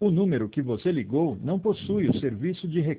O número que você ligou não possui o serviço de